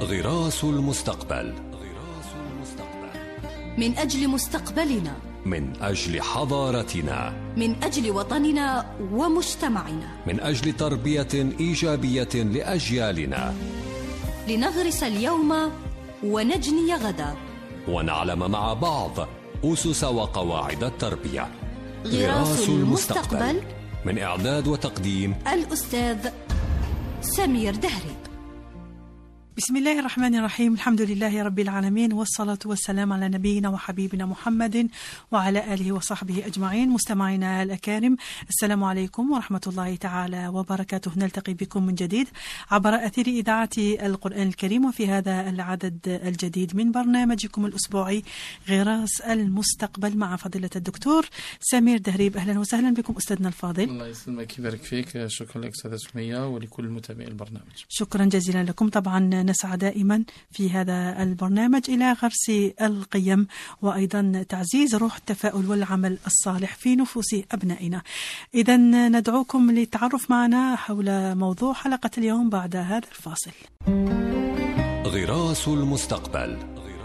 غراس المستقبل. من أجل مستقبلنا، من أجل حضارتنا، من أجل وطننا ومجتمعنا، من أجل تربية إيجابية لأجيالنا، لنغرس اليوم ونجني غدا، ونعلم مع بعض أسس وقواعد التربية. غراس المستقبل. من إعداد وتقديم الأستاذ سمير دهري. بسم الله الرحمن الرحيم. الحمد لله رب العالمين، والصلاة والسلام على نبينا وحبيبنا محمد وعلى آله وصحبه أجمعين. مستمعينا الأكارم، السلام عليكم ورحمة الله تعالى وبركاته. نلتقي بكم من جديد عبر أثير إذاعة القرآن الكريم، وفي هذا العدد الجديد من برنامجكم الأسبوعي غراس المستقبل مع فضيلة الدكتور سمير دهري. أهلا وسهلا بكم أستاذنا الفاضل. الله يسلمك ويبارك فيك. شكرا لك أستاذة سمية ولكل متابعي البرنامج. شكرا جزيلا لكم. طبعا نسعى دائما في هذا البرنامج إلى غرس القيم وأيضا تعزيز روح التفاؤل والعمل الصالح في نفوس أبنائنا. إذا ندعوكم للتعرف معنا حول موضوع حلقة اليوم بعد هذا الفاصل. غراس المستقبل.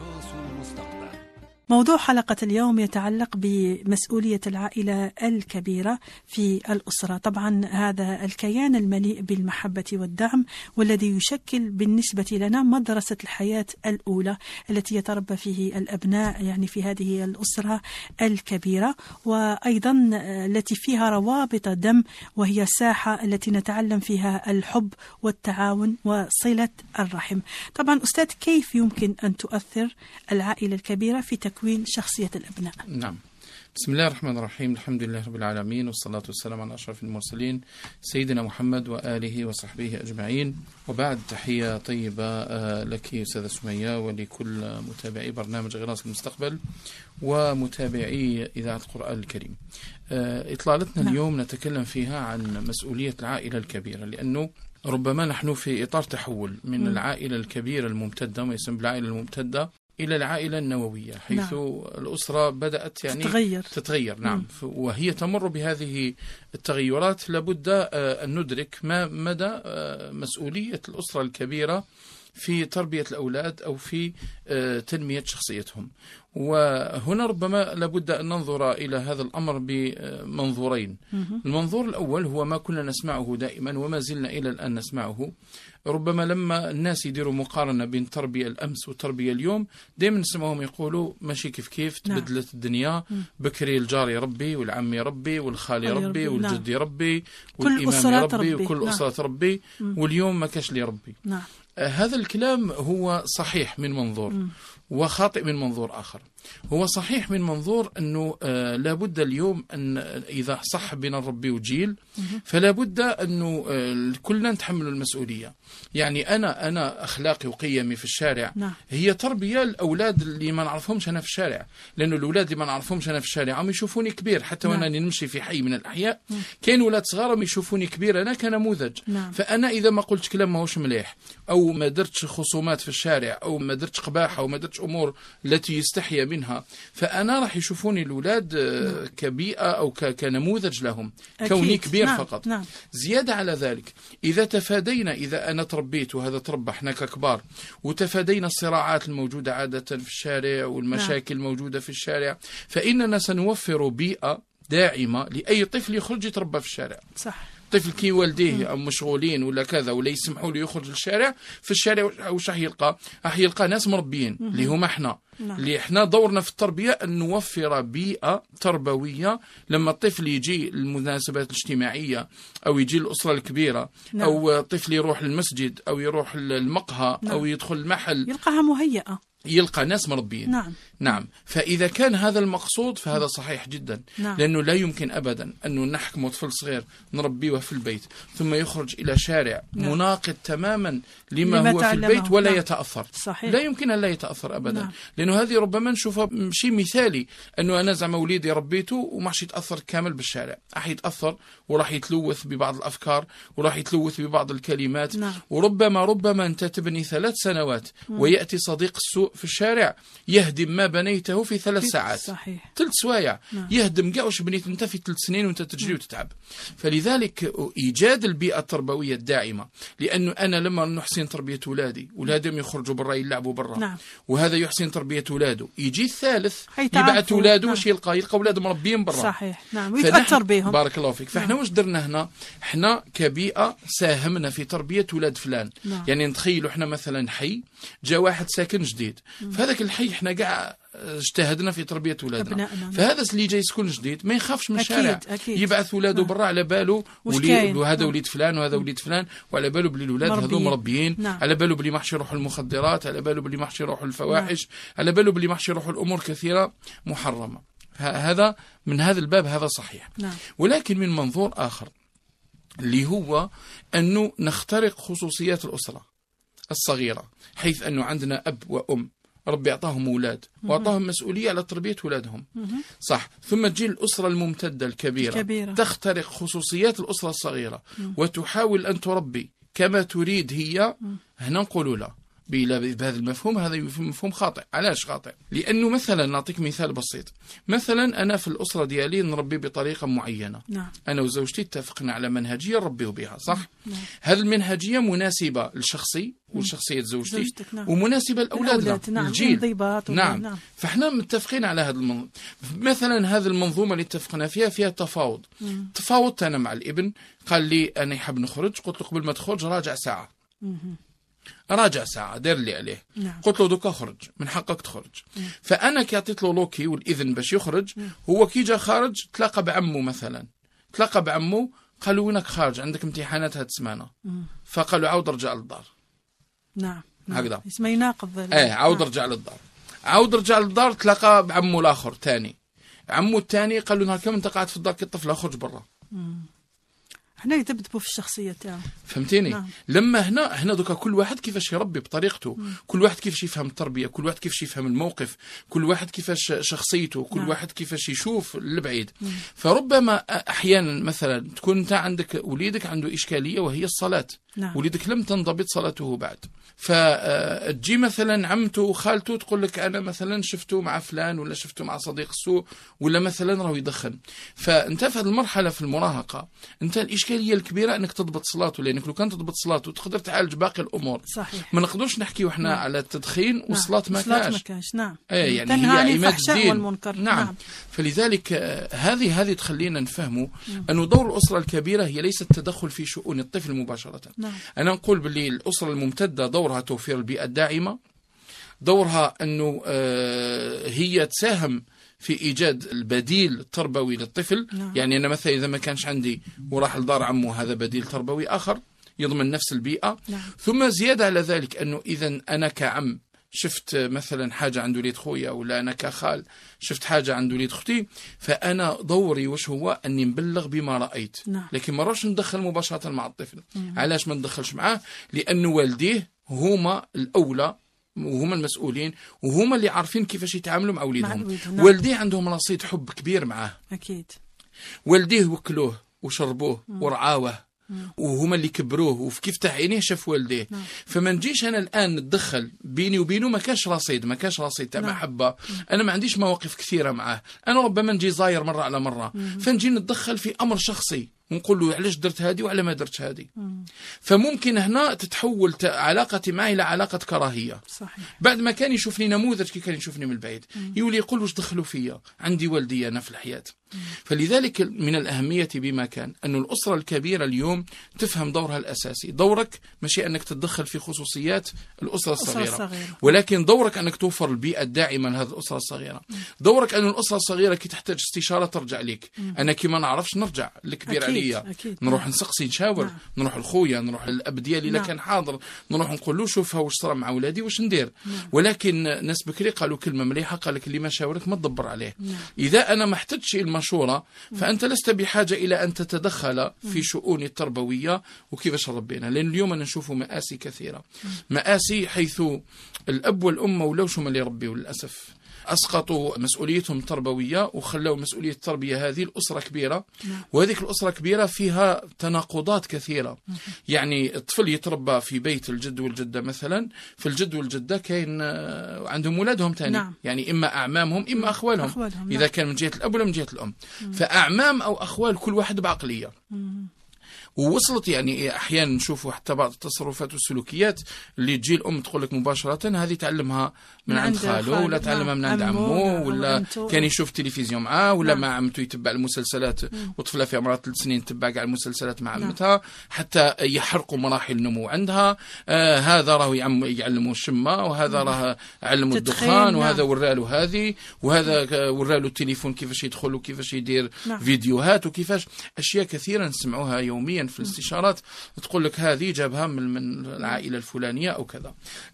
موضوع حلقة اليوم يتعلق بمسؤولية العائلة الكبيرة في الأسرة. طبعا هذا الكيان المليء بالمحبة والدعم، والذي يشكل بالنسبة لنا مدرسة الحياة الأولى التي يتربى فيه الأبناء، يعني في هذه الأسرة الكبيرة، وأيضا التي فيها روابط دم، وهي ساحة التي نتعلم فيها الحب والتعاون وصلة الرحم. طبعا أستاذ، كيف يمكن أن تؤثر العائلة الكبيرة في تكوين شخصية الأبناء؟ نعم، بسم الله الرحمن الرحيم. الحمد لله رب العالمين، والصلاة والسلام على أشرف المرسلين سيدنا محمد وآله وصحبه أجمعين. وبعد، تحية طيبة لك أستاذة سمية ولكل متابعي برنامج غراس المستقبل ومتابعي إذاعة القرآن الكريم. إطلالتنا اليوم نتكلم فيها عن مسؤولية العائلة الكبيرة، لأنه ربما نحن في إطار تحول من العائلة الكبيرة الممتدة، ما يسمى بالعائلة الممتدة، إلى العائلة النووية، حيث الأسرة بدأت يعني تتغير. نعم، وهي تمر بهذه التغيرات. لابد أن ندرك ما مدى مسؤولية الأسرة الكبيرة في تربية الأولاد أو في تنمية شخصيتهم. وهنا ربما لابد أن ننظر إلى هذا الأمر بمنظورين. المنظور الأول هو ما كنا نسمعه دائما وما زلنا إلى الآن نسمعه. ربما لما الناس يديروا مقارنة بين تربية الأمس وتربية اليوم، دائما نسمعهم يقولوا ماشي كيف تبدلت الدنيا. بكري الجار يربي، والعم يربي، والخال يربي، والجد يربي، والإمام يربي، وكل أسرة ربي، واليوم ما كاش لي ربي. هذا الكلام هو صحيح من منظور، وخاطئ من منظور آخر. هو صحيح من منظور أنه لابد اليوم أن إذا صح بنا نربي وجيل، فلا بد أنه كلنا نتحمل المسؤولية. يعني أنا أخلاقي وقيمي في الشارع هي تربية الأولاد اللي ما نعرفهمش أنا في الشارع، لأنه الأولاد اللي ما نعرفهمش أنا في الشارع هم يشوفوني كبير. حتى وأنا نمشي في حي من الأحياء كاين أولاد صغار يشوفوني كبير أنا كنموذج. فأنا إذا ما قلت كلام ما هوش مليح، أو ما درتش خصومات في الشارع، أو ما درتش قباحة، أو ما درتش أمور التي يستحيا منها، فأنا راح يشوفوني الأولاد كبيئة أو كنموذج لهم، كوني كبير فقط. زيادة على ذلك، إذا أنا تربيت وهذا تربى احنا ككبار، وتفادينا الصراعات الموجودة عادة في الشارع والمشاكل الموجودة في الشارع، فإننا سنوفر بيئة داعمة لأي طفل يخرج يتربى في الشارع. صح. طفل كي والديه أو مشغولين ولا كذا ولا يسمحوا له يخرج للشارع، في الشارع وش راح يلقى ناس مربيين اللي هم احنا. اللي احنا دورنا في التربية أن نوفر بيئة تربوية. لما الطفل يجي المناسبات الاجتماعية، أو يجي الأسرة الكبيرة، أو طفل يروح المسجد، أو يروح المقهى، أو يدخل المحل، يلقاها مهيئة، يلقى ناس مربيين. نعم. فإذا كان هذا المقصود فهذا صحيح جدا. لأنه لا يمكن أبدا أنه نحكم طفل صغير نربيه في البيت ثم يخرج إلى شارع مناقض تماما لما هو في البيت ولا يتأثر. صحيح. لا يمكن أن لا يتأثر أبدا. لأنه هذه ربما نشوفها شيء مثالي، أنه أنا زعما وليدي ربيته وماش يتأثر كامل بالشارع، راح يتأثر وراح يتلوث ببعض الأفكار، وراح يتلوث ببعض الكلمات. وربما أنت تبني 3 سنوات ويأتي صديق السوء في الشارع يهدم ما بنيته في 3 ساعات. صحيح. 3 سوايع. نعم. يهدم كاع واش بنيت انت في 3 سنين وانت تجري وتتعب. فلذلك ايجاد البيئه التربويه الداعمه، لانه انا لما نحسن تربيه اولادهم يخرجوا برا يلعبوا برا. نعم. وهذا يحسن تربيه اولاده، يجي الثالث حيتعرفوا. يبعث اولاده نعم. واش يلقى اولاده مربيين برا. صحيح. نعم. ويتاثر بهم. بارك الله فيك. فاحنا واش درنا هنا؟ احنا كبيئه ساهمنا في تربيه اولاد فلان. نعم. يعني نتخيلوا احنا مثلا حي جاء واحد ساكن جديد، فهذاك الحي احنا كاع اجتهدنا في تربيه اولادنا. فهذا اللي جاي يسكن جديد ما يخافش من الشارع، يبعث اولاده برا على باله وهذا وليد فلان وهذا وليد فلان، وعلى باله بلي الاولاد هذو مربيين. نعم. على باله بلي ما حش يروحوا المخدرات، على باله بلي ما حش يروحوا الفواحش. نعم. على باله بلي ما حش يروحوا الامور كثيره محرمه. هذا من هذا الباب هذا صحيح. نعم. ولكن من منظور آخر اللي هو أنه نخترق خصوصيات الأسرة الصغيرة، حيث أنه عندنا أب وأم ربي أعطاهم أولاد وأعطاهم مسؤولية على تربية أولادهم. صح. ثم تجي الأسرة الممتدة الكبيرة تخترق خصوصيات الأسرة الصغيرة وتحاول أن تربي كما تريد هي. هنا نقول لا، بهذا المفهوم هذا مفهوم خاطئ. علاش خاطئ؟ لأنه مثلا نعطيك مثال بسيط. مثلا أنا في الأسرة ديالي نربي بطريقة معينة. نعم. أنا وزوجتي اتفقنا على منهجية نربيه بها. صح؟ نعم. هذه المنهجية مناسبة لشخصي وشخصية زوجتي. نعم. ومناسبة لأولادنا. نعم. الجيل. نعم. نعم. فاحنا متفقين على هذا المنظومة. مثلا هذه المنظومة اللي اتفقنا فيها تفاوض. تفاوضت أنا مع الابن، قال لي أنا يحب نخرج، قلت له قبل ما تخرج راجع ساعة. راجع ساعة دير اللي عليه. نعم. قلت له دوكا خرج، من حقك تخرج. فأنا كي عطيت له لوكي والإذن باش يخرج، هو كي جا خارج تلاقى بعمه مثلا، تلاقى بعمه قالوا وينك خارج عندك امتحانات هاد السمانة. فقالوا عاود رجع للدار. نعم. هكذا اسمه يناقض. عاود رجع للدار. عاود رجع للدار تلاقى بعمه الآخر تاني. عمه الثاني قال له نهار كم انت قاعد في الدار كي الطفل اخرج برا. هنا يثبتوا في الشخصية تاعه. فهمتيني؟ نعم. لما هنا دوكا كل واحد كيفاش يربي بطريقته. كل واحد كيفاش يفهم التربية، كل واحد كيفاش يفهم الموقف، كل واحد كيفاش شخصيته، كل نعم. واحد كيفاش يشوف البعيد. فربما احيانا مثلا تكون انت عندك وليدك عنده اشكالية وهي الصلاة. نعم. وليدك لم تنضبط صلاته بعد، فتجي مثلا عمته وخالته تقول لك انا مثلا شفته مع فلان ولا شفته مع صديق السوء ولا مثلا راهو يدخن. فانت في هذه المرحله في المراهقه انت الاشكاليه الكبيره انك تضبط صلاته، لانك لو كان تضبط صلاته تقدر تعالج باقي الامور. صحيح. ما نقدرش نحكيو احنا نعم. على التدخين والصلاه نعم. ما كاش. نعم. يعني هي عماد الدين. والمنكر. نعم. فلذلك هذه تخلينا نفهموا أنه دور الأسرة الكبيرة هي ليس التدخل في شؤون الطفل مباشرة. نعم. أنا نقول باللي الأسرة الممتدة دورها توفير البيئة الداعمة، دورها أنه هي تساهم في إيجاد البديل التربوي للطفل. نعم. يعني أنا مثلا إذا ما كانش عندي وراح لدار عمه هذا بديل تربوي آخر يضمن نفس البيئة. نعم. ثم زيادة على ذلك أنه إذا أنا كعم شفت مثلا حاجة عند وليد خويا ولا أنا كخال شفت حاجة عند وليد أختي، فأنا دوري وش هو أني نبلغ بما رأيت. نعم. لكن ما راش ندخل مباشرة مع الطفل. علاش ما ندخلش معاه؟ لأن والديه هما الأولى وهما المسؤولين وهما اللي عارفين كيفاش يتعاملوا مع وليدهم. نعم. والديه عندهم رصيد حب كبير معاه. أكيد. والديه وكلوه وشربوه ورعاوه وهما اللي كبروه وفي كيف عينيه شاف والديه. نعم. فما نجيش انا الان نتدخل بيني وبينه، ما كاش رصيد تاع محبه. انا ما عنديش مواقف كثيره معاه، انا ربما نجي زاير مره على مره فنجي نتدخل في امر شخصي ونقول له علاش درت هذه وعلى ما درتش هذه. فممكن هنا تتحول علاقتي معه الى علاقه كراهيه. صحيح. بعد ما كان يشوفني نموذج كي كان يشوفني من البعيد يولي يقول واش دخلوا فيا، عندي والدي انا في الحياه. فلذلك من الأهمية بما كان أن الأسرة الكبيرة اليوم تفهم دورها الأساسي. دورك ماشي أنك تتدخل في خصوصيات الأسرة الصغيرة، ولكن دورك أنك توفر البيئة الداعمة لهذه الأسرة الصغيرة. دورك أن الأسرة الصغيرة كي تحتاج استشارة ترجع لك. أنا كي ما نعرفش نرجع الكبير عليا، نروح نسقسي نشاور. نعم. نروح لخويا، نروح للأب ديالي إلا كان حاضر، نروح نقول له شوف واش صرا مع ولادي واش ندير. ولكن ناس بكري قالوا كلمة مليحة، قال لك اللي ما شاورك ما تدبر عليه. إذا أنا ما احتجتش المشورة فأنت لست بحاجة إلى أن تتدخل في شؤون التربوية وكيفاش ربينا. لأن اليوم أنا نشوف مآسي كثيرة، مآسي حيث الأب والأم ولاوش هما اللي يربيوا للأسف. أسقطوا مسؤوليتهم التربوية وخلوا مسؤولية التربية هذه الأسرة كبيرة، وهذه الأسرة كبيرة فيها تناقضات كثيرة. يعني الطفل يتربى في بيت الجد والجدة مثلا، في الجد والجدة كاين عندهم ولادهم تاني، يعني إما أعمامهم إما أخوالهم، إذا كان من جهة الأب ولا من جهة الأم. فأعمام أو أخوال كل واحد بعقلية. ووصلت يعني أحيانا نشوفوا حتى بعض التصرفات والسلوكيات اللي تجي الأم تقول لك مباشرة هذه تعلمها من عند خاله، ولا تعلمها من عند عمه، ولا كان يشوف تلفزيون معاه، ولا مع عمته يتبع المسلسلات، وطفلة في عمرها 3 سنين تتبع قاع المسلسلات مع عمتها، حتى يحرقوا مراحل النمو عندها. هذا راه يعلموا الشمة، وهذا راه علموا الدخان، وهذا وراله هذه، وهذا وراله التليفون كيفاش يدخل وكيفاش يدير فيديوهات، وكيفاش أشياء كثيرة نسمعوها يوميا في الاستشارات تقول لك هذه جابها من العائلة الفلانية أو كذا.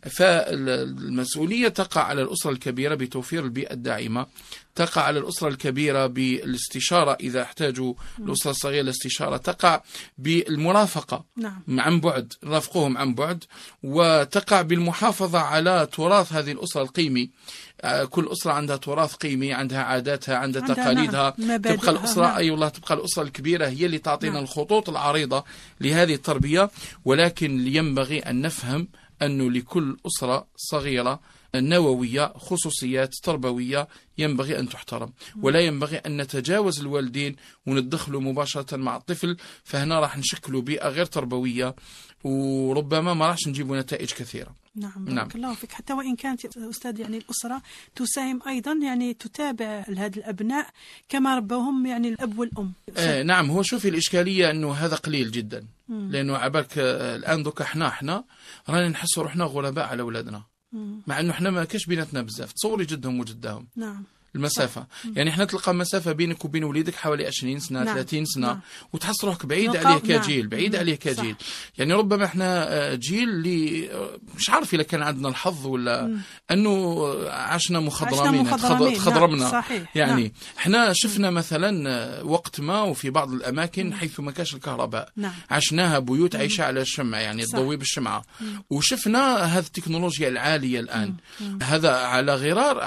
فالمسؤولية تقع على الأسرة الكبيرة بتوفير البيئة الداعمة، تقع على الأسرة الكبيرة بالاستشارة إذا احتاجوا الأسرة الصغيرة الاستشارة، تقع بالمرافقة عن بعد، نرافقوهم عن بعد، وتقع بالمحافظة على تراث هذه الأسرة القيمي. كل أسرة عندها تراث قيمي، عندها عاداتها، عندها تقاليدها. تبقى الأسرة تبقى الأسرة الكبيرة هي اللي تعطينا الخطوط العريضة لهذه التربية. ولكن ينبغي أن نفهم أنه لكل أسرة صغيرة نووية خصوصيات تربوية ينبغي أن تحترم، ولا ينبغي أن نتجاوز الوالدين وندخلوا مباشرة مع الطفل، فهنا راح نشكلوا بيئة غير تربوية، وربما ما راح نجيبوا نتائج كثيرة. نعم بارك الله فيك. حتى وإن كانت أستاذ يعني الأسرة تساهم أيضا، يعني تتابع هذه الأبناء كما ربوهم يعني الأب والأم. نعم. هو شوفي الإشكالية أنه هذا قليل جدا، لأنه عبالك الآن دوك احنا رانا نحس روحنا غرباء على أولادنا، مع أنه احنا ما كاش بيناتنا بزاف. تصوري جدهم وجدهم المسافة، يعني احنا تلقى مسافة بينك وبين وليدك حوالي 20 سنة 30 سنة، وتحس روحك بعيد عليه كجيل، بعيد عليه كجيل. يعني ربما احنا جيل اللي مش عارف إذا كان عندنا الحظ ولا أنه عشنا مخضرمين تخضرمنا. يعني احنا شفنا مثلا وقت ما وفي بعض الأماكن حيث ما كاش الكهرباء عشناها بيوت عايشة على الشمع، يعني تضوي بالشمعة، وشفنا هذه التكنولوجيا العالية الآن. هذا على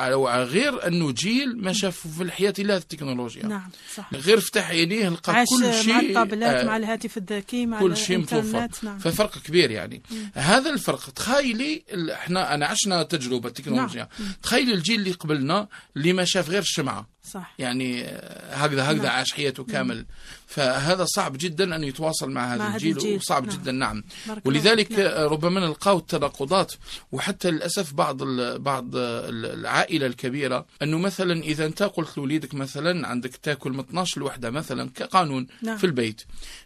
غير أنه جيل ما شافوا في الحياة إلا التكنولوجيا. غير فتح عينيه لقى كل شيء مع الطابلات، مع الهاتف الذكي، مع كل شيء متوفر. ففرق كبير يعني. هذا الفرق تخيلي أنا عشنا تجربة التكنولوجيا، تخيلي الجيل اللي قبلنا اللي ما شاف غير الشمعة، يعني هكذا عاش حياته كامل. فهذا صعب جدا أن يتواصل مع هذا الجيل، وصعب جدا. ولذلك ربما نلقاو التناقضات. وحتى للأسف بعض العائلة الكبيرة أنه مثلا إذا أنت قلت لوليدك مثلا عندك تاكل من 12 لوحدة مثلا كقانون في البيت،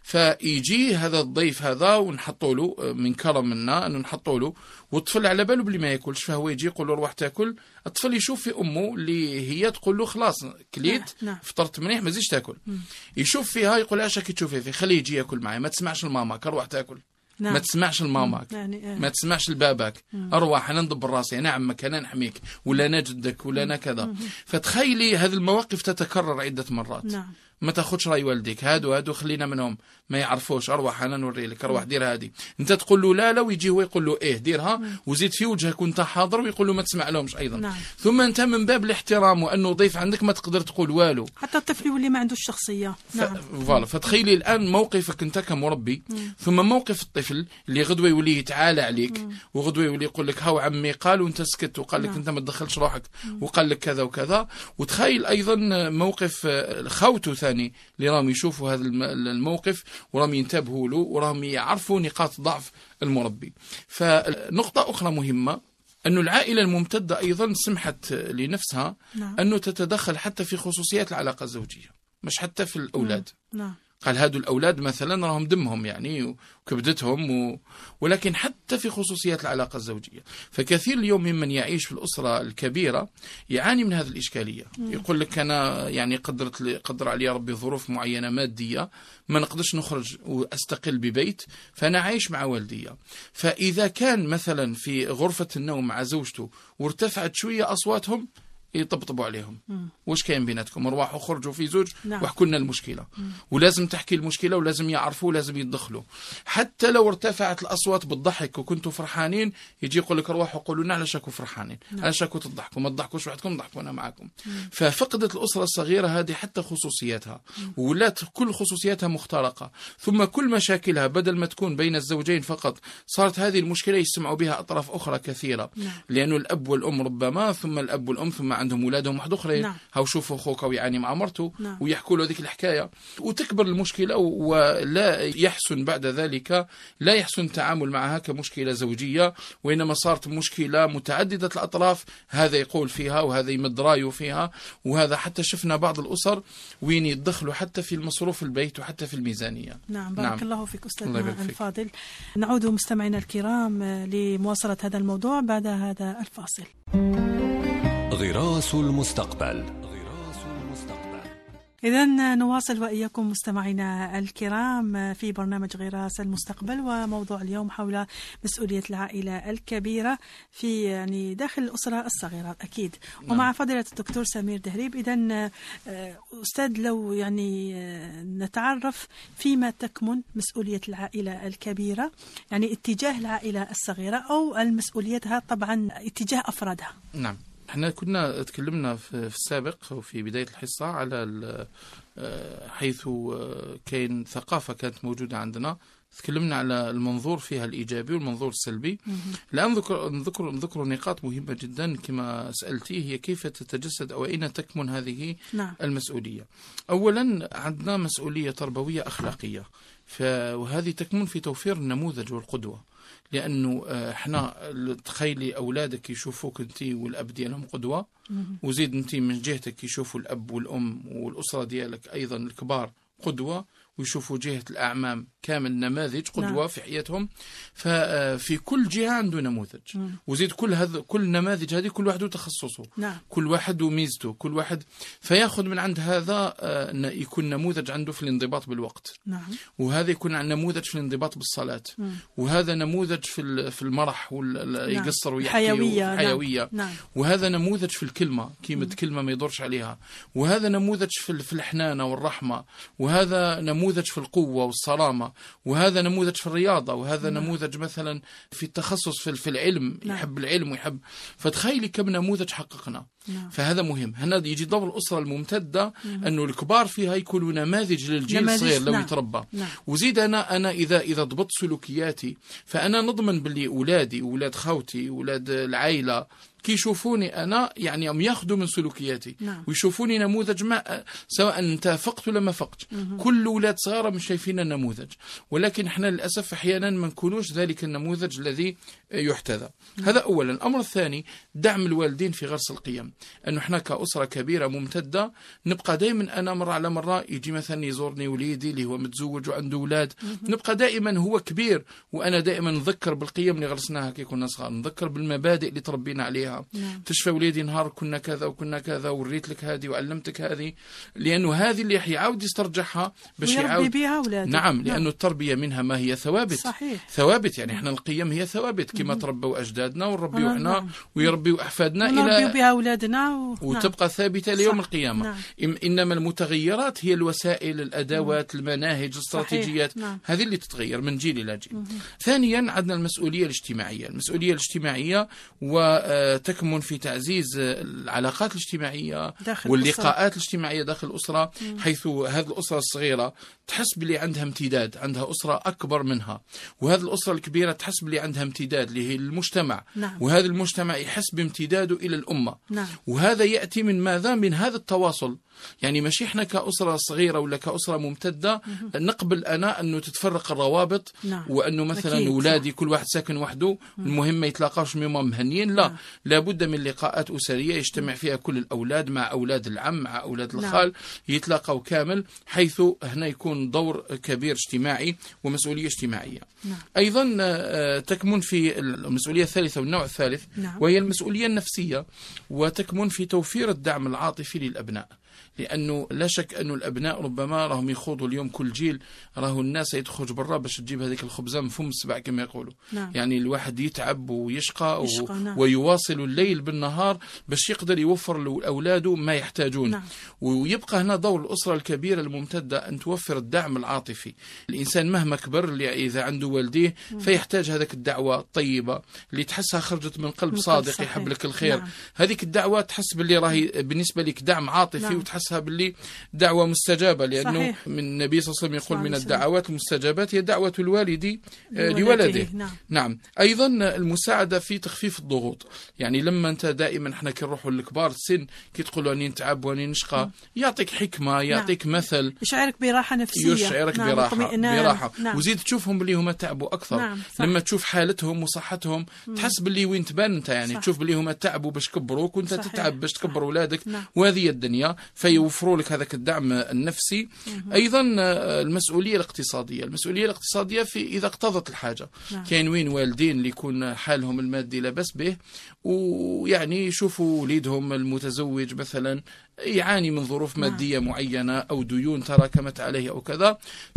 فيجي هذا الضيف هذا ونحطوا له من كرمنا أنه نحطوا له، والطفل على باله بلي ما ياكلش، فهو يجي يقول له روح تاكل. الطفل يشوف في أمه اللي هي تقول له خلاص كليت فطرت منيح ما زيش تاكل، يشوف فيها يقول اش راكي تشوفي فيه، خليه يجي ياكل معي، ما تسمعش لماماك اروح تاكل. ما تسمعش لماماك، ما تسمعش لباباك، اروح انا ندبر راسي، انا عمك، انا نحميك، ولا انا جدك، ولا انا كذا. فتخيلي هذه المواقف تتكرر عدة مرات. ما تاخذش راي والديك، هادو خلينا منهم ما يعرفوش، اروح انا نوري لك، اروح دير هذه. انت تقول له لا ويجي هو يقول له ايه ديرها، وزيد في وجهك وانت حاضر، ويقول له ما تسمع لهمش ايضا. ثم انت من باب الاحترام وانه ضيف عندك ما تقدر تقول والو، حتى الطفل يولي ما عندوش شخصيه. فتخيلي الان موقفك انت كمربي، ثم موقف الطفل اللي غدوه يولي يتعالى عليك، وغدوه يولي يقول لك هاو عمي قال وانت سكت، وقال لك انت ما تدخلش روحك، وقال لك كذا وكذا. وتخيل ايضا موقف خوته ثاني اللي راهم يشوفوا هذا الموقف وراهم ينتبهوا له وراهم يعرفوا نقاط ضعف المربي. فنقطة أخرى مهمة أن العائلة الممتدة أيضا سمحت لنفسها أنه تتدخل حتى في خصوصيات العلاقة الزوجية، مش حتى في الأولاد. قال هادو الأولاد مثلا راهم دمهم يعني وكبدتهم ولكن حتى في خصوصيات العلاقة الزوجية. فكثير اليوم ممن يعيش في الأسرة الكبيرة يعاني من هذه الإشكالية. يقول لك أنا يعني قدر علي ربي ظروف معينة مادية، ما نقدرش نخرج وأستقل ببيت، فأنا عايش مع والدية. فإذا كان مثلا في غرفة النوم مع زوجته وارتفعت شوية أصواتهم، يطبطبوا عليهم. وش كاين بيناتكم؟ ارواحوا خرجوا في زوج نعم. واحكوا لنا المشكلة. ولازم تحكي المشكلة ولازم يعرفوا ولازم يتدخلوا. حتى لو ارتفعت الأصوات بالضحك وكنتوا فرحانين يجي يقول لك ارواحوا قولوا لنا علاش راكم فرحانين، علاش راكم تضحكوا، ما تضحكوش وحدكم ضحكوا أنا معكم. ففقدت الأسرة الصغيرة هذه حتى خصوصياتها، ولات كل خصوصياتها مخترقة. ثم كل مشاكلها بدل ما تكون بين الزوجين فقط صارت هذه المشكلة يسمعوا بها أطراف أخرى كثيرة. لأنه الأب والأم ربما، ثم الأب والأم، ثم عندهم أولادهم واحد أخرين. هاو شوفوا أخوك ويعاني مع مرته ويحكوا له ذيك الحكاية، وتكبر المشكلة ولا يحسن بعد ذلك، لا يحسن التعامل معها كمشكلة زوجية، وإنما صارت مشكلة متعددة الأطراف، هذا يقول فيها وهذا يمد رايه فيها. وهذا حتى شفنا بعض الأسر وين يدخلوا حتى في المصروف البيت وحتى في الميزانية. نعم، بارك الله فيك أستاذنا الفاضل. نعود مستمعينا الكرام لمواصلة هذا الموضوع بعد هذا الفاصل. غراس المستقبل. إذن نواصل وإياكم مستمعينا الكرام في برنامج غراس المستقبل، وموضوع اليوم حول مسؤولية العائلة الكبيرة في داخل الأسرة الصغيرة أكيد. ومع فضيلة الدكتور سمير دهريب. إذن أستاذ لو نتعرف فيما تكمن مسؤولية العائلة الكبيرة، اتجاه العائلة الصغيرة أو المسؤوليتها طبعا اتجاه أفرادها. نعم، احنا كنا تكلمنا في السابق وفي بداية الحصة على حيث كان ثقافة كانت موجودة عندنا، تكلمنا على المنظور فيها الإيجابي والمنظور السلبي. الآن نذكر نقاط مهمة جدا كما سألتي، هي كيف تتجسد أو أين تكمن هذه المسؤولية. أولا عندنا مسؤولية تربوية أخلاقية، وهذه تكمن في توفير النموذج والقدوة. لأنه احنا تخيلي أولادك يشوفوك أنت والأب ديالهم قدوة، وزيد أنت من جهتك يشوفوا الأب والأم والأسرة ديالك أيضا الكبار قدوة، ويشوفوا جهة الأعمام كامل نماذج قدوة في حياتهم. ففي كل جهة عنده نموذج، وزيد كل نماذج هذه كل واحد تخصصه، كل واحد وميزته، كل واحد فياخذ من عند هذا يكون نموذج عنده في الانضباط بالوقت، وهذا يكون عن نموذج في الانضباط بالصلاة، وهذا نموذج في المرح يقصر ويحكي الحيوية، وهذا نموذج في الكلمة كلمة كلمة ما يدورش عليها، وهذا نموذج في الحنانة والرحمة، وهذا نموذج في القوة والصرامة، وهذا نموذج في الرياضة، وهذا نموذج مثلا في التخصص في العلم، يحب العلم ويحب. فتخيلي كم نموذج حققنا. فهذا مهم. هنا يجي دور الأسرة الممتدة أنه الكبار فيها يكونوا نماذج للجيل الصغير لو يتربى. وزيد أنا إذا ضبطت سلوكياتي فأنا نضمن باللي أولادي وأولاد خوتي وأولاد العائلة كي يشوفوني أنا هم ياخذوا من سلوكياتي ويشوفوني نموذج، ما سواء أنت فقت ولا ما فقت. كل أولاد صغار مش شايفين النموذج، ولكن احنا للأسف أحيانا ما نكونوش ذلك النموذج الذي يحتذى. هذا أولا. الأمر الثاني دعم الوالدين في غرس القيم، أنه احنا كأسرة كبيرة ممتدة نبقى دائما، أنا مرة على مرة يجي مثلا يزورني وليدي اللي هو متزوج وعنده أولاد، نبقى دائما هو كبير وأنا دائما نذكر بالقيم اللي غرسناها كي كنا صغار، نذكر بالمبادئ اللي تربينا عليها. تشفى وليدي نهار كنا كذا وكنا كذا وريت لك هذه وعلمتك هذه، لأنه هذه اللي يعاود يسترجعها باش يعاود بها أولاده. نعم، لأنه التربية منها ما هي ثوابت. صحيح. ثوابت احنا القيم هي ثوابت كما تربوا أجدادنا ونربيو احنا ويربيو أحفادنا إلى بها أولادنا وتبقى ثابتة ليوم القيامة. إنما المتغيرات هي الوسائل، الأدوات، المناهج، الاستراتيجيات، هذه اللي تتغير من جيل إلى جيل. ثانيا عندنا المسؤولية الاجتماعية. المسؤولية الاجتماعية وتكمن في تعزيز العلاقات الاجتماعية واللقاءات الاجتماعية داخل الأسرة، حيث هذه الأسرة الصغيرة تحس بلي عندها امتداد، عندها أسرة أكبر منها، وهذه الأسرة الكبيرة تحس بلي عندها امتداد اللي هي المجتمع. وهذا المجتمع يحس بامتداده إلى الأمة. وهذا يأتي من ماذا؟ من هذا التواصل. ماشي احنا كأسرة صغيرة ولا كأسرة ممتدة نقبل أنا أنه تتفرق الروابط، وأنه مثلا أولادي كل واحد ساكن وحده المهم ما يتلاقاوش مما مهنيين. لا، لابد من لقاءات أسرية يجتمع فيها كل الأولاد مع أولاد العم مع أولاد الخال، يتلاقوا كامل، حيث هنا يكون دور كبير اجتماعي ومسؤولية اجتماعية. أيضا تكمن في المسؤولية الثالثة والنوع الثالث، وهي المسؤولية النفسية، وتكمن في توفير الدعم العاطفي للأبناء. لأنه لا شك أنه الأبناء ربما راهم يخوضوا اليوم كل جيل راهو الناس يتخرج برا باش تجيب هذيك الخبزة من فم السبع كما يقولوا. نعم. يعني الواحد يتعب ويشقى نعم. ويواصل الليل بالنهار باش يقدر يوفر لأولاده ما يحتاجون. نعم. ويبقى هنا دور الأسرة الكبيرة الممتدة أن توفر الدعم العاطفي. الإنسان مهما كبر إذا عنده والديه فيحتاج هذاك الدعوة الطيبة اللي تحسها خرجت من قلب صادق يحب لك الخير. نعم. هذيك الدعوة تحس باللي راهي بالنسبة لك دعم عاطفي. نعم. وتحسها باللي دعوة مستجابة، لأنه صحيح. من النبي صلى الله عليه وسلم يقول من الدعوات المستجابات هي دعوة الوالد لولده. نعم. نعم. أيضا المساعدة في تخفيف الضغوط. يعني لما أنت دائما احنا كي نروحوا للكبار السن كي تقول أني نتعب وأني نشقى يعطيك حكمة يعطيك مثل يشعرك براحة نفسية. يشعرك براحة. نعم. وزيد تشوفهم باللي هما تعبوا أكثر. نعم. لما تشوف حالتهم وصحتهم تحس باللي وين تبان أنت يعني. صح. تشوف باللي هما تعبوا باش كبروك وأنت تتعب باش تكبر أولادك. نعم. وهذه الدنيا فيوفروا لك هذاك الدعم النفسي. أيضا المسؤولية الاقتصادية في إذا اقتضت الحاجة. نعم. كاين وين والدين اللي يكون حالهم المادي لا بأس به ويعني يشوفوا وليدهم المتزوج مثلا يعاني من ظروف مادية معينة أو ديون تراكمت عليه أو كذا،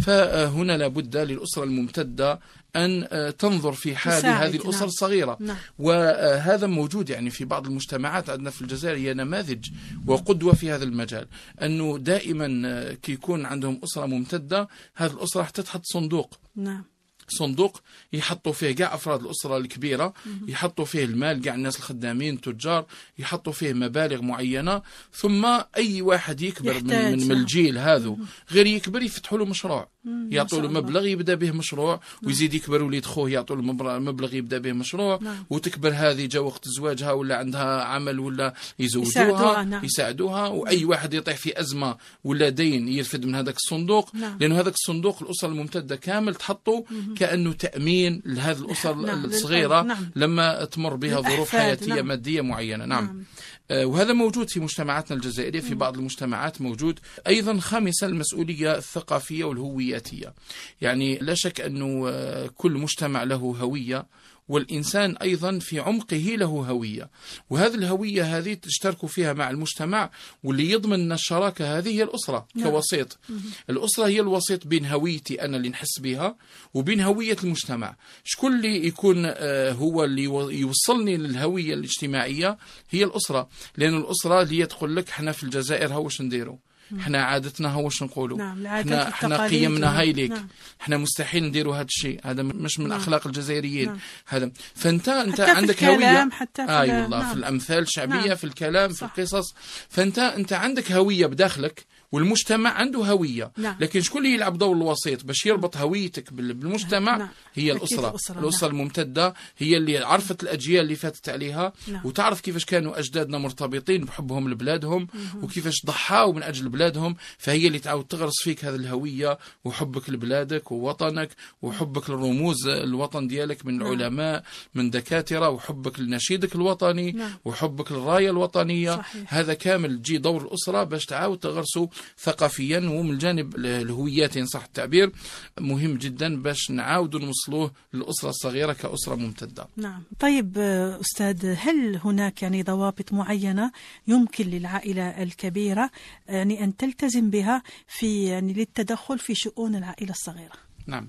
فهنا لابد للأسرة الممتدة أن تنظر في حال هذه الأسر الصغيرة. نعم. وهذا موجود يعني في بعض المجتمعات عندنا في الجزائر هي نماذج وقدوة في هذا المجال، أنه دائما كي يكون عندهم أسرة ممتدة هذه الأسرة حتى تحط صندوق. نعم. صندوق يحطوا فيه كاع أفراد الأسرة الكبيرة، يحطوا فيه المال كاع الناس الخدامين التجار، يحطوا فيه مبالغ معينة، ثم أي واحد يكبر من الجيل هذا غير يكبر يفتحوا له مشروع، يعطوا له مبلغ يبدأ به مشروع. ويزيد يكبر وليد خوه يعطوا له مبلغ يبدأ به مشروع. وتكبر هذه جا وقت زواجها ولا عندها عمل ولا يزوجوها يساعدوها. وأي واحد يطيح في أزمة ولا دين يرفد من هذاك الصندوق. لأنه هذاك الصندوق الأسرة الممتدة كامل تحطه كأنه تأمين لهذه الأسر الصغيرة لما تمر بها ظروف حياتية مادية معينة. نعم. وهذا موجود في مجتمعاتنا الجزائرية، في بعض المجتمعات موجود. أيضا خامسا المسؤولية الثقافية والهوياتية. يعني لا شك أنه كل مجتمع له هوية، والإنسان أيضا في عمقه له هوية، وهذه الهوية هذه تشترك فيها مع المجتمع، واللي يضمن الشراكة هذه هي الأسرة كوسيط. الأسرة هي الوسيط بين هويتي أنا اللي نحس بها وبين هوية المجتمع. شكون اللي يكون هو اللي يوصلني للهوية الاجتماعية؟ هي الأسرة، لأن الأسرة اللي تقول لك احنا في الجزائر هوش نديروا، احنا عادتنا هو واش نقولوا. نعم. احنا قيمنا هاي ليك. نعم. احنا مستحيل نديروا هذا الشيء، هذا مش من اخلاق الجزائريين. نعم. هذا فانت عندك هويه حتى في والله. نعم. في الامثال الشعبيه. نعم. في الكلام. صح. في القصص. فانت عندك هويه بداخلك، والمجتمع عنده هوية. نعم. لكن شكون اللي يلعب دور الوسيط باش يربط هويتك بالمجتمع؟ نعم. هي الأسرة. الأسرة الممتدة هي اللي عرفت الأجيال اللي فاتت عليها. نعم. وتعرف كيفاش كانوا أجدادنا مرتبطين بحبهم لبلادهم وكيفاش ضحاوا من أجل بلادهم، فهي اللي تعاود تغرس فيك هذه الهوية وحبك لبلادك ووطنك وحبك للرموز الوطن ديالك من العلماء من دكاترة، وحبك لنشيدك الوطني. نعم. وحبك للراية الوطنية. صحيح. هذا كامل تجي دور الأسرة باش تعاود تغرسه ثقافيا. ومن الجانب الهوياتي إن صح التعبير مهم جدا باش نعاودوا نوصلوه للأسرة الصغيرة كأسرة ممتدة. نعم. طيب أستاذ، هل هناك يعني ضوابط معينة يمكن للعائلة الكبيرة يعني أن تلتزم بها في يعني للتدخل في شؤون العائلة الصغيرة؟ نعم.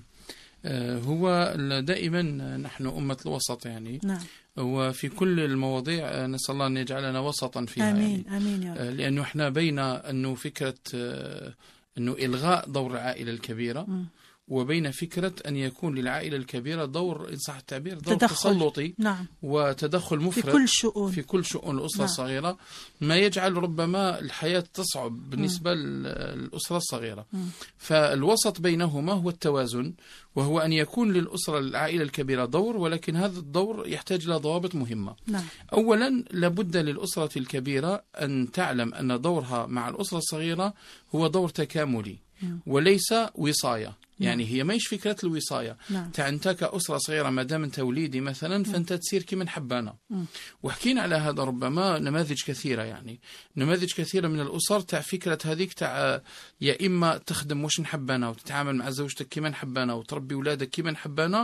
هو دائما نحن أمة الوسط يعني. نعم. وفي كل المواضيع نسأل الله أن يجعلنا وسطا فيها. آمين. يعني. آمين يا رب. لأنه إحنا بين أنه فكرة أنه إلغاء دور العائلة الكبيرة وبين فكرة أن يكون للعائلة الكبيرة دور إن صح التعبير دور تسلطي. نعم. وتدخل مفرط في كل شؤون الأسرة. نعم. الصغيرة، ما يجعل ربما الحياة تصعب بالنسبة للأسرة الصغيرة. فالوسط بينهما هو التوازن، وهو أن يكون للأسرة العائلة الكبيرة دور، ولكن هذا الدور يحتاج إلى ضوابط مهمة. نعم. أولا لابد للأسرة الكبيرة أن تعلم أن دورها مع الأسرة الصغيرة هو دور تكاملي وليس وصاية. يعني هي ماهيش فكرة الوصاية. نعم. انت كأسرة صغيرة ما دام انت وليدي مثلا فانت تسير كما نحبانا. وحكينا على هذا ربما نماذج كثيرة، يعني نماذج كثيرة من الأسر تاع فكرة هذيك تاع يا إما تخدم واش نحبانا وتتعامل مع زوجتك كما نحبانا وتربي ولادك كما نحبانا،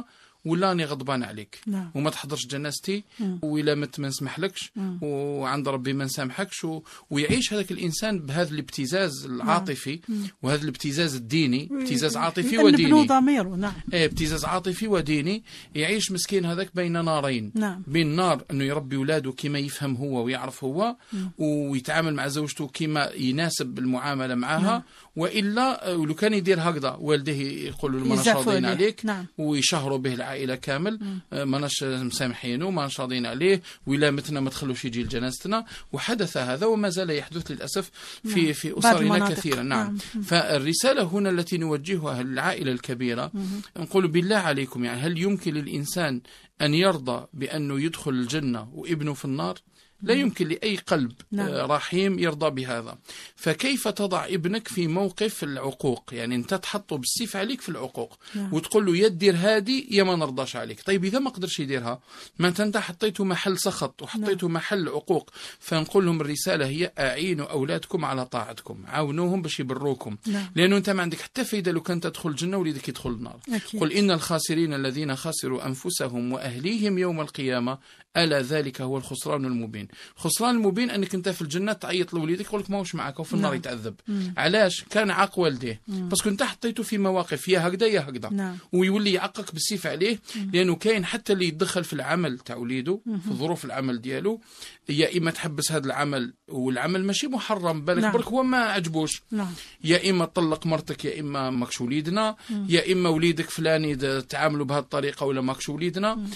ولا أني غضبان عليك نعم. وما تحضرش جنازتي وإلا مت ما نسمحلكش وعند ربي ما نسامحكش ويعيش هذاك الإنسان بهذا الابتزاز العاطفي وهذا الابتزاز الديني، ابتزاز عاطفي وديني. ضميره. نعم. ابتزاز عاطفي وديني، يعيش مسكين هذاك بين نارين. نعم. بين نار أنه يربي ولاده كما يفهم هو ويعرف هو ويتعامل مع زوجته كما يناسب المعاملة معها. وإلا ولو كان يدير هكذا والديه يقولوا له ما ناش راضيين عليك. نعم. ويشهروا به العائلة كامل، ما ناش مسامحينه، ما ناش راضيين عليه، وإلا متنا ما تخلوش يجي لجنازتنا. وحدث هذا وما زال يحدث للأسف في أسرنا كثيرا. نعم. فالرسالة هنا التي نوجهها للعائلة الكبيرة نقول بالله عليكم، يعني هل يمكن للإنسان أن يرضى بأنه يدخل الجنة وابنه في النار؟ لا يمكن لأي قلب رحيم يرضى بهذا. فكيف تضع ابنك في موقف العقوق؟ يعني أنت تحطه بالسيف عليك في العقوق وتقول له يدير هادي يا ما نرضاش عليك. طيب إذا ما قدرش يديرها، ما أنت حطيته محل سخط وحطيته محل عقوق. فنقول لهم الرسالة هي أعينوا أولادكم على طاعتكم، عاونوهم باش يبروكم. لأنه أنت ما عندك حتى فايدة لو كنت تدخل الجنة وليدك يدخل النار. قل إن الخاسرين الذين خسروا أنفسهم وأهليهم يوم القيامة ألا ذلك هو الخسران المبين. الخسران المبين أنك أنت في الجنة تعيط لوليدك يقول لك ماهوش معك وفي النار يتعذب. علاش؟ كان عاق والديه بس كنت حطيته في مواقف يا هكذا يا هكذا ويولي يعقك بالسيف عليه. لأنه كاين حتى اللي يدخل في العمل تاع وليده في ظروف العمل ديالو، يا إما تحبس هذا العمل والعمل ماشي محرم بالك برك هو ما عجبوش، يا إما تطلق مرتك يا إما ماكش وليدنا، يا إما وليدك فلاني تعاملوا بهذه الطريقة ولا ماكش وليدنا.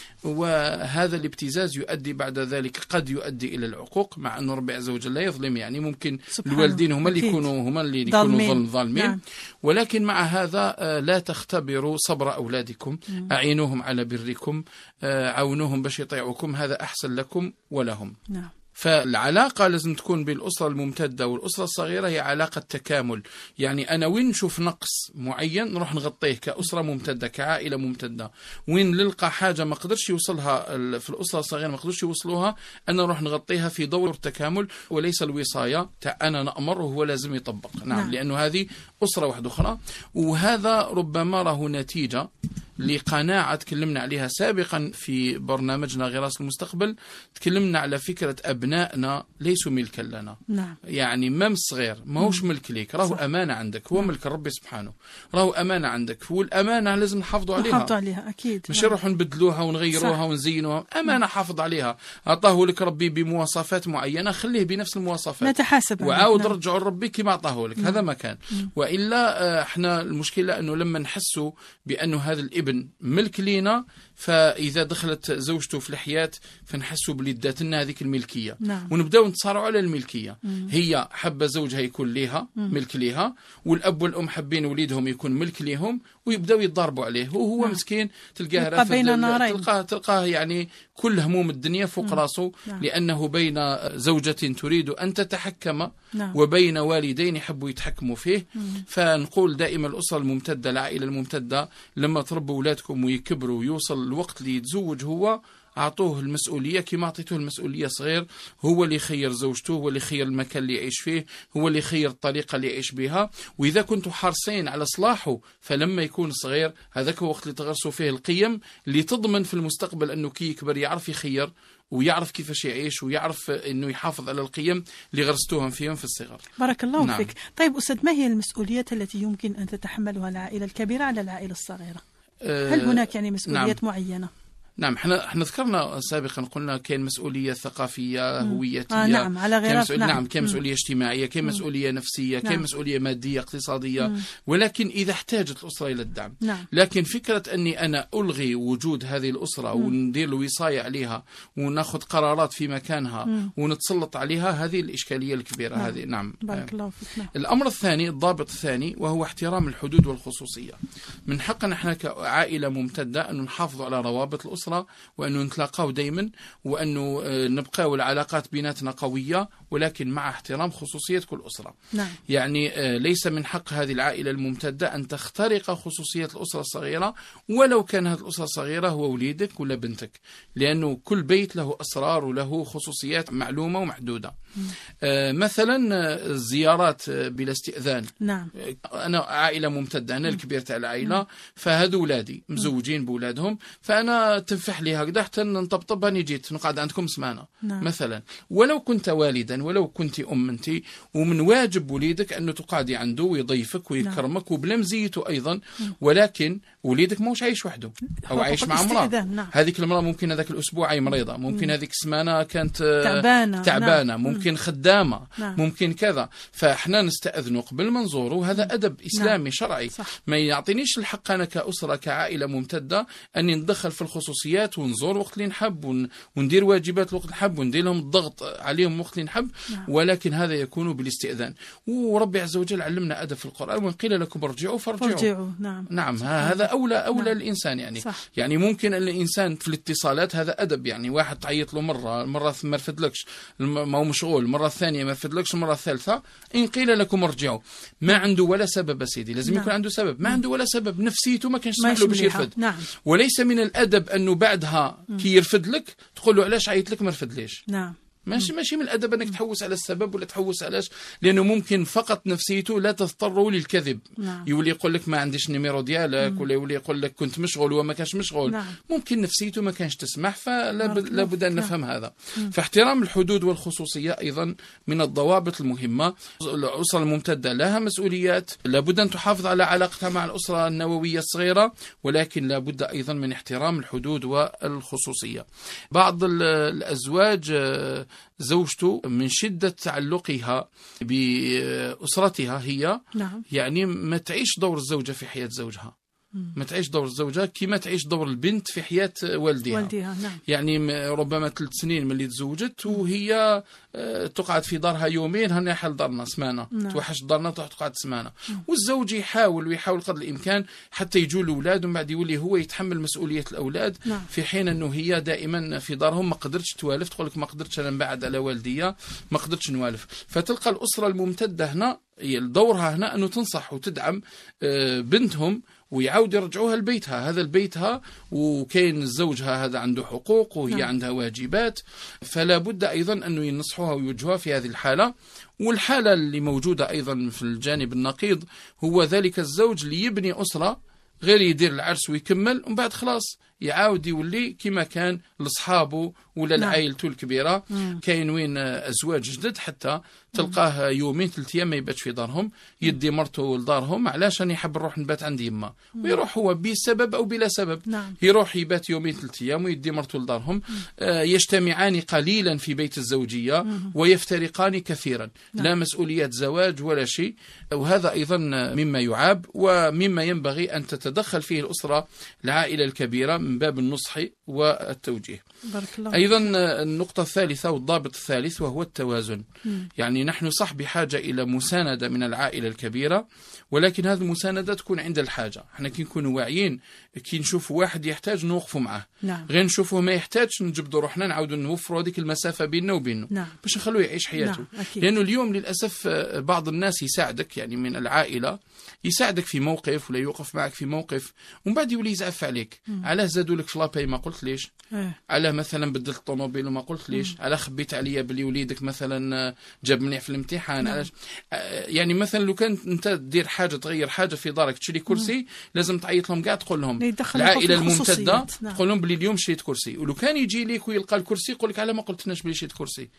وهذا الابتزاز يؤدي بعد ذلك قد يؤدي إلى العقوق، مع أنه ربي عز وجل لا يظلم. يعني ممكن الوالدين هما اللي يكونوا ظالمين، ولكن مع هذا لا تختبروا صبر أولادكم، أعينوهم على بركم، عاونوهم باش يطيعوكم، هذا أحسن لكم ولهم. فالعلاقة لازم تكون بين الأسرة الممتدة والأسرة الصغيرة هي علاقة تكامل. يعني أنا وين نشوف نقص معين نروح نغطيه كأسرة ممتدة كعائلة ممتدة، وين نلقى حاجة ما قدرش يوصلها في الأسرة الصغيرة ما قدرش يوصلوها أنا نروح نغطيها في دور التكامل وليس الوصاية أنا نأمر وهو لازم يطبق. نعم. لأنه هذه أسرة واحدة أخرى. وهذا ربما له نتيجة لقناعة تكلمنا عليها سابقا في برنامجنا غراس المستقبل. تكلمنا على فكرة أبنائنا ليسوا ملكا لنا. يعني مام صغير ما هوش ملك ليك، راهو أمانة عندك، هو ملك ربي سبحانه، راهو أمانة عندك، والأمانة لازم نحافظوا عليها. أكيد. مش نروح نبدلوها ونغيروها ونزينوها، أمانة حافظ عليها. أعطاه لك ربي بمواصفات معينة، خليه بنفس المواصفات، نتحاسب وعاود رجعوا لربي كما أعطاه لك. هذا ما كان. وإلا احنا المشكلة أنه لما نحسوا بأنه هذا الابن ملك لينا، فإذا دخلت زوجته في الحياة فنحسوا بلي دات لنا هذيك الملكية. ونبداو نتصارعوا على الملكية. هي حابة زوجها يكون ليها ملك ليها، والأب والأم حابين وليدهم يكون ملك ليهم، ويبداو يتضاربوا عليه. وهو مسكين تلقاه رافض، تلقاه يعني كل هموم الدنيا فوق راسه. لأنه بين زوجة تريد أن تتحكم وبين والدين يحبوا يتحكموا فيه. فنقول دائما الأسرة الممتدة، العائلة الممتدة، لما تربوا أولادكم ويكبروا ويوصل الوقت اللي يتزوج هو، أعطوه المسؤولية كما أعطيتوه المسؤولية صغير. هو اللي يخير زوجته، هو اللي يخير المكان اللي يعيش فيه، هو اللي يخير الطريقة اللي يعيش بها. وإذا كنتوا حريصين على صلاحه فلما يكون صغير هذاك هو وقت اللي تغرسوا فيه القيم اللي تضمن في المستقبل أنه كي يكبر يعرف يخير ويعرف كيفاش يعيش ويعرف أنه يحافظ على القيم اللي غرستوهم فيهم في الصغر. بارك الله فيك. طيب أستاذ، ما هي المسؤوليات التي يمكن أن تتحملها العائلة الكبيرة على العائلة الصغيرة؟ هل هناك يعني مسؤوليات معينة؟ نعم، احنا ذكرنا سابقا، قلنا كاين مسؤولية ثقافية هويتية، نعم، على غير نعم، كاين مسؤولية اجتماعية، كاين مسؤولية نفسية، كاين مسؤولية مادية اقتصادية. ولكن إذا احتاجت الأسرة إلى الدعم. لكن فكرة أني أنا ألغي وجود هذه الأسرة وندير الوصاية عليها وناخذ قرارات في مكانها ونتسلط عليها، هذه الإشكالية الكبيرة. هذه نعم. بارك الله فيك. الأمر الثاني، الضابط الثاني، وهو احترام الحدود والخصوصية. من حقنا احنا كعائلة ممتدة أن نحافظ على روابط الأسرة الأسرة، وأنه نتلاقاو دايما، وأنه نبقاو العلاقات بيناتنا قوية، ولكن مع احترام خصوصية كل أسرة. نعم. يعني ليس من حق هذه العائلة الممتدة أن تخترق خصوصية الأسرة الصغيرة، ولو كان هذه الأسرة الصغيرة هو وليدك ولا بنتك، لأنه كل بيت له أسرار وله خصوصيات معلومة ومحدودة. مثلا الزيارات بلا استئذان. نعم. أنا عائلة ممتدة، أنا الكبير تاع العائلة، فهذو ولادي مزوجين بولادهم، فأنا تنفح لي هكذا حتى نطبطب أني جيت نقعد عندكم سمانة. نعم. مثلا ولو كنت والدا، ولو كنت أم أنت، ومن واجب وليدك أنه تقعدي عنده ويضيفك ويكرمك وبلا مزيته أيضا، ولكن وليدك موش عايش وحده أو عايش مع امرأة. نعم. هذيك المرأة ممكن هذاك الأسبوع أي مريضة، ممكن هذيك السمانة كانت تعبانة. نعم. ممكن خدامة. نعم. ممكن كذا، فإحنا نستأذنه قبل ما نزوره، هذا أدب إسلامي. نعم. شرعي. صح. ما يعطينيش الحق أنا كأسرة كعائلة ممتدة أني ندخل في الخصوصيات ونزور وقت اللي نحب وندير واجبات وقت نحب وندير لهم الضغط عليهم وقت اللي نحب. نعم. ولكن هذا يكون بالاستئذان. وربي عز وجل علمنا أدب في القرآن، وإن قيل لكم ارجعوا فارجعوا. نعم. نعم. هذا أولى نعم. الإنسان يعني. صح. يعني ممكن الإنسان في الاتصالات هذا أدب، يعني واحد تعيط له مرة ما رفدلكش، ما هو مشغول، المرة الثانية ما رفدلكش، المرة الثالثة إن قيل لكم ارجعوا، ما عنده ولا سبب سيدي، لازم نعم. يكون عنده سبب، ما عنده ولا سبب، نفسيته ما كانش تسمح له باش يرفد. نعم. وليس من الأدب أنه بعدها كي يرفد لك تقول له علاش عيط لك ما رفدليش. نعم. ماشي من الأدب أنك تحوس على السبب ولا تحوس علاش، لأنه ممكن فقط نفسيته لا تضطر للكذب. نعم. يولي يقول لك ما عنديش النيميرو ديالك، ولا يولي يقول لك كنت مشغول وما كانش مشغول. نعم. ممكن نفسيته ما كانش تسمح، فلا بد أن نفهم هذا. فاحترام الحدود والخصوصية أيضا من الضوابط المهمة. الأسرة الممتدة لها مسؤوليات، لابد أن تحافظ على علاقتها مع الأسرة النووية الصغيرة، ولكن لابد أيضا من احترام الحدود والخصوصية. بعض الأزواج زوجته من شدة تعلقها بأسرتها هي نعم. يعني ما تعيش دور الزوجة في حياة زوجها، ما تعيش دور الزوجة كما تعيش دور البنت في حياة والدها. نعم. يعني ربما 3 سنين من اللي تزوجت وهي تقعد في دارها يومين، هنا حل دارنا سمانة. نعم. توحش دارنا تقعد سمانة. والزوج يحاول قدر الإمكان حتى يجوا الأولاد، ومن بعد يولي هو يتحمل مسؤولية الأولاد. نعم. في حين أنه هي دائما في دارهم ما قدرتش توالف، تقول لك ما قدرتش أنا نبعد على والدية، ما قدرتش نوالف. فتلقى الأسرة الممتدة هنا دورها هنا أنه تنصح وتدعم بنتهم ويعاود يرجعوها لبيتها، هذا البيتها، وكاين زوجها هذا عنده حقوق وهي نعم. عندها واجبات، فلا بد أيضا أنه ينصحوها ويوجهوها في هذه الحالة. والحالة اللي موجودة أيضا في الجانب النقيض هو ذلك الزوج اللي يبني أسرة غير يدير العرس ويكمل، ومن بعد خلاص يعاود يولي كما كان لصحابه ولا لعائلته الكبيرة. كاين وين أزواج جدد حتى تلقاه يومين 3 أيام ما يباتش في دارهم، يدي مرته لدارهم، علاش أنا يحب نروح نبات عند يما، ويروح هو بسبب أو بلا سبب. نعم. يروح يبات يومين 3 أيام ويدي مرته لدارهم. يجتمعان قليلا في بيت الزوجية ويفترقان كثيرا. نعم. لا مسؤوليات زواج ولا شيء، وهذا أيضا مما يعاب ومما ينبغي أن تتدخل فيه الأسرة العائلة الكبيرة من باب النصح والتوجيه. بارك الله. أيضا النقطة الثالثة والضابط الثالث وهو التوازن. يعني نحن صح بحاجة إلى مساندة من العائلة الكبيرة، ولكن هذه المساندة تكون عند الحاجة. احنا كي نكونوا واعيين، كي نشوفوا واحد يحتاج نوقفوا معه. نعم. غير نشوفوه ما يحتاجش نجبدوا روحنا نعاودوا نوفروا هذيك المسافة بيننا وبينه. نعم. باش نخلوه يعيش حياته. نعم. لأنه اليوم للأسف بعض الناس يساعدك، يعني من العائلة يساعدك في موقف ولا يوقف معك في موقف، ومن بعد يولي يزعف عليك. علاه زادوا لك في لاباي ما قلت ليش؟ علاه مثلا بدلت الطوموبيل وما قلت ليش؟ علاه خبيت عليا بلي وليدك مثلا جاب مليح في الامتحان؟ نعم. علاش؟ يعني مثلا لو كان انت دير حاجه تغير حاجه في دارك تشري كرسي، لازم تعيط لهم كاع تقول لهم العائله الممتده. نعم. تقول لهم بلي اليوم شريت كرسي، ولو كان يجي لك ويلقى الكرسي يقول لك على ما قلتناش بلي شريت كرسي.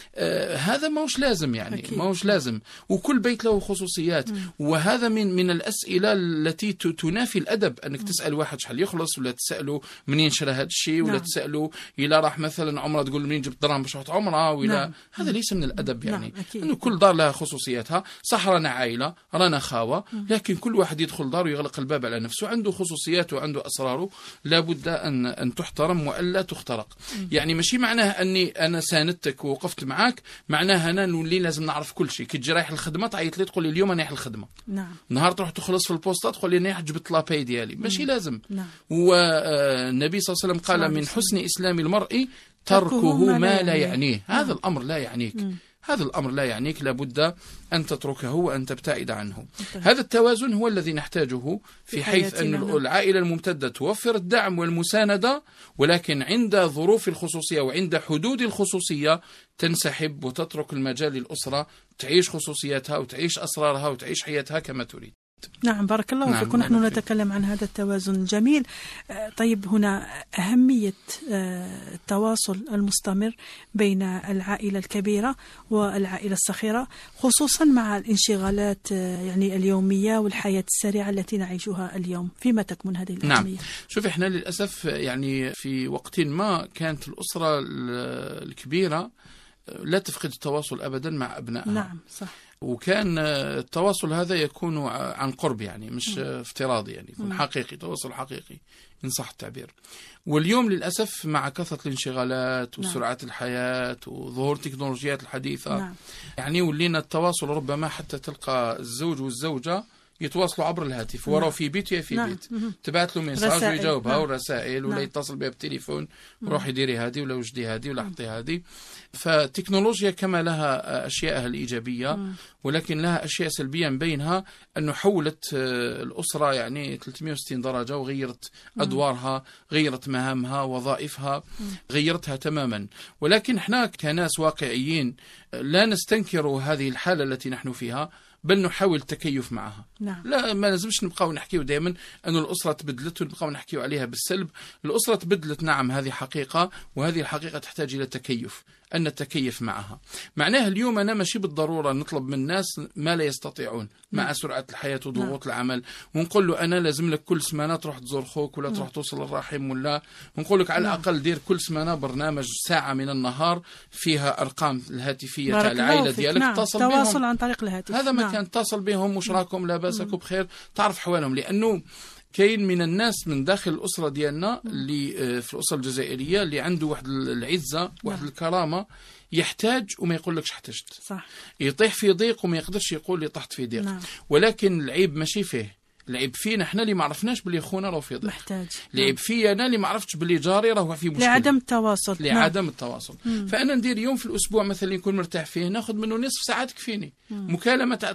هذا ماهوش لازم، يعني ماهوش لازم. وكل بيت له خصوصيات. وهذا من الأسئلة التي تنافي الأدب، أنك تسأل واحد شحال يخلص، ولا تسأله منين شرى هذا الشيء، ولا تسأله إلا راح مثلا عمره تقول منين جبت دراهم باش رحت عمره، ولا هذا ليس من الأدب. يعني أنه كل دار لها خصوصياتها. صح رانا عائلة رانا خاوة، لكن كل واحد يدخل دار ويغلق الباب على نفسه، عنده خصوصيات وعنده أسراره، لابد أن تحترم وألا تخترق. يعني ماشي معناه أني أنا ساندتك ووقفت معاك معك معناها أنا نولي لازم نعرف كل شيء. كي تجي رايح الخدمة تعيط لي تقول لي اليوم أنا رايح الخدمة. نعم. نهار تروح تخلص في البوسطة تقول لي أنا رايح جبت لاباي ديالي. ماشي لازم. نعم. والنبي صلى الله عليه وسلم قال من حسن إسلام المرء تركه ما لا يعنيه. هذا الأمر لا يعنيك. هذا الأمر لا يعنيك، لابد أن تتركه وأن تبتعد عنه. هذا التوازن هو الذي نحتاجه في حيث أن العائلة الممتدة توفر الدعم والمساندة، ولكن عند ظروف الخصوصية وعند حدود الخصوصية تنسحب وتترك المجال للأسرة تعيش خصوصياتها وتعيش أسرارها وتعيش حياتها كما تريد. نعم، بارك الله فيكم. نحن نتكلم عن هذا التوازن الجميل. طيب، هنا أهمية التواصل المستمر بين العائلة الكبيرة والعائلة الصغيرة، خصوصا مع الانشغالات يعني اليومية والحياة السريعة التي نعيشها اليوم. فيما تكمن هذه الأهمية؟ نعم، شوف، إحنا للأسف يعني في وقت ما كانت الأسرة الكبيرة لا تفقد التواصل أبدا مع أبنائها. نعم، صح. وكان التواصل هذا يكون عن قرب، يعني مش افتراضي، يعني يكون حقيقي، تواصل حقيقي إن صح التعبير. واليوم للأسف مع كثرة الانشغالات وسرعة الحياة وظهور التكنولوجيات الحديثة، يعني ولينا التواصل ربما حتى تلقى الزوج والزوجة يتواصلوا عبر الهاتف، وراه في بيت يا في بيت، تبعت له ميساج ويجاوبها، والرسائل، ولا يتصل بها بالتليفون وروح يديري هذه ولا وجدي هذه ولا حطي هذه. فالتكنولوجيا كما لها أشياءها الإيجابية ولكن لها أشياء سلبية، من بينها أنه حولت الأسرة يعني 360 درجة وغيرت أدوارها، غيرت مهامها، وظائفها، غيرتها تماما. ولكن احنا كناس واقعيين لا نستنكر هذه الحالة التي نحن فيها، بل نحاول التكيف معها. نعم. لا، ما لازمش نبقاو نحكيو دائما أن الأسرة تبدلت ونبقاو نحكيو عليها بالسلب. الأسرة تبدلت، نعم، هذه حقيقة، وهذه الحقيقة تحتاج إلى تكيف، أن نتكيف معها. معناه اليوم أنا ماشي بالضرورة نطلب من الناس ما لا يستطيعون مع سرعة الحياة وضغوط العمل، ونقول له أنا لازم لك كل سمانة تروح تزور خوك ولا تروح توصل الرحم، ولا ونقول لك على الأقل دير كل سمانة برنامج ساعة من النهار فيها أرقام الهاتفية تاع العائلة ديالك، اتصل بهم. تواصل عن طريق الهاتف، هذا ما كان تتصل بهم، وش راكم، لاباسك بخير، تعرف حوالهم. لأنه كاين من الناس من داخل الأسرة ديالنا اللي في الأسرة الجزائرية اللي عنده واحد العزة، واحد الكرامة، يحتاج وما يقولكش احتجت، صح. يطيح في ضيق وما يقدرش يقول لي طحت في ضيق. ولكن العيب ماشي فيه، العيب فينا احنا اللي ما عرفناش بلي خونا راه في ضيق، محتاج. العيب فيا انا اللي ما عرفتش بلي جاري راه في مشكل، لعدم التواصل. لعدم التواصل. فانا ندير يوم في الاسبوع مثلا يكون مرتاح فيه، ناخذ منه نصف ساعه تكفيني، مكالمه تاع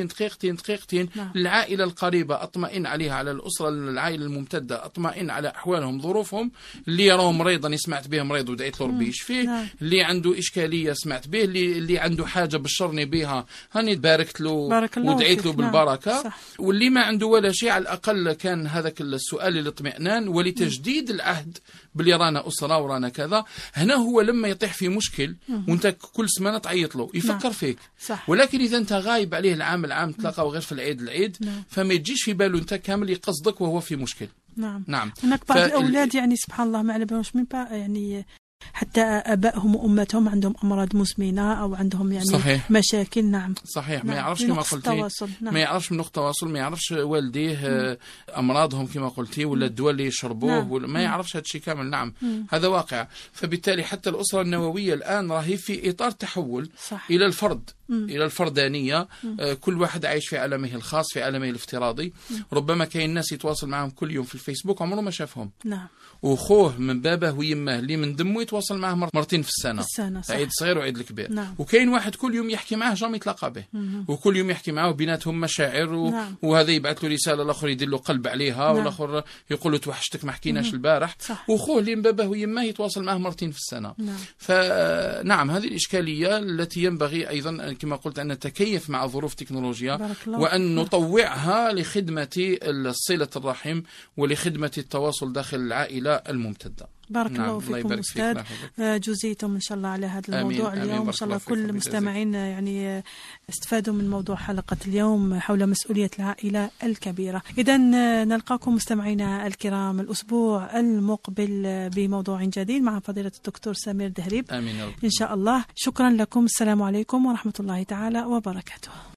دقيقتين للعائله القريبه، اطمئن عليها، على الاسره العائله الممتده، اطمئن على احوالهم ظروفهم. اللي راه مريض انا سمعت به مريض ودعيت له ربي يشفيه، اللي عنده اشكاليه سمعت به، اللي عنده حاجه بشرني بها هاني باركت له ودعيت له بالبركه. واللي ما عنده ولا شيء على الأقل كان هذاك السؤال للاطمئنان ولتجديد العهد بلي رانا أسرة ورانا كذا. هنا هو لما يطيح في مشكل وانت كل سمانة تعيط له يفكر فيك، صح. ولكن إذا انت غايب عليه العام تلاقوا غير في العيد فما يجيش في باله انت كامل يقصدك وهو في مشكل. نعم. هناك بعض الأولاد يعني سبحان الله ما على بالهمش من يعني حتى آبائهم وأمتهم عندهم أمراض مزمنة أو عندهم يعني صحيح. مشاكل. نعم، صحيح. ما يعرفش كما قلتي، ما يعرفش من نقطة تواصل، ما يعرفش والديه أمراضهم كما قلتي، ولا الدواء اللي يشربوه، ما يعرفش هذا الشيء كامل. نعم، هذا واقع. فبالتالي حتى الأسرة النووية الآن راهي في إطار تحول إلى الفرد، إلى الفردانية. كل واحد عايش في عالمه الخاص، في عالمه الافتراضي. ربما كاين ناس يتواصل معهم كل يوم في الفيسبوك عمره ما شافهم. نعم. وخوه من بابه ويماه اللي من دمه يتواصل معه مرتين في السنة، عيد صغير وعيد الكبير. نعم. وكاين واحد كل يوم يحكي معه جامي يتلاقى به، وكل يوم يحكي معه بيناتهم مشاعر نعم. وهذا يبعث له رسالة، الآخر يدير له قلب عليها، والآخر يقول له توحشتك ما حكيناش البارح. وخوه اللي من بابه ويماه يتواصل معه مرتين في السنة. نعم. فنعم، هذه الإشكالية التي ينبغي أيضا كما قلت أن نتكيف مع ظروف التكنولوجيا، وأن نطوعها لخدمة صلة الرحم ولخدمة التواصل داخل العائلة الممتدة. بارك الله فيكم أستاذ، جزيتم إن شاء الله على هذا الموضوع اليوم. إن شاء الله كل المستمعين يعني استفادوا من موضوع حلقة اليوم حول مسؤولية العائلة الكبيرة. إذا نلقاكم مستمعينا الكرام الأسبوع المقبل بموضوع جديد مع فضيلة الدكتور سمير دهريب. آمين يا رب. إن شاء الله. شكرا لكم، السلام عليكم ورحمة الله تعالى وبركاته.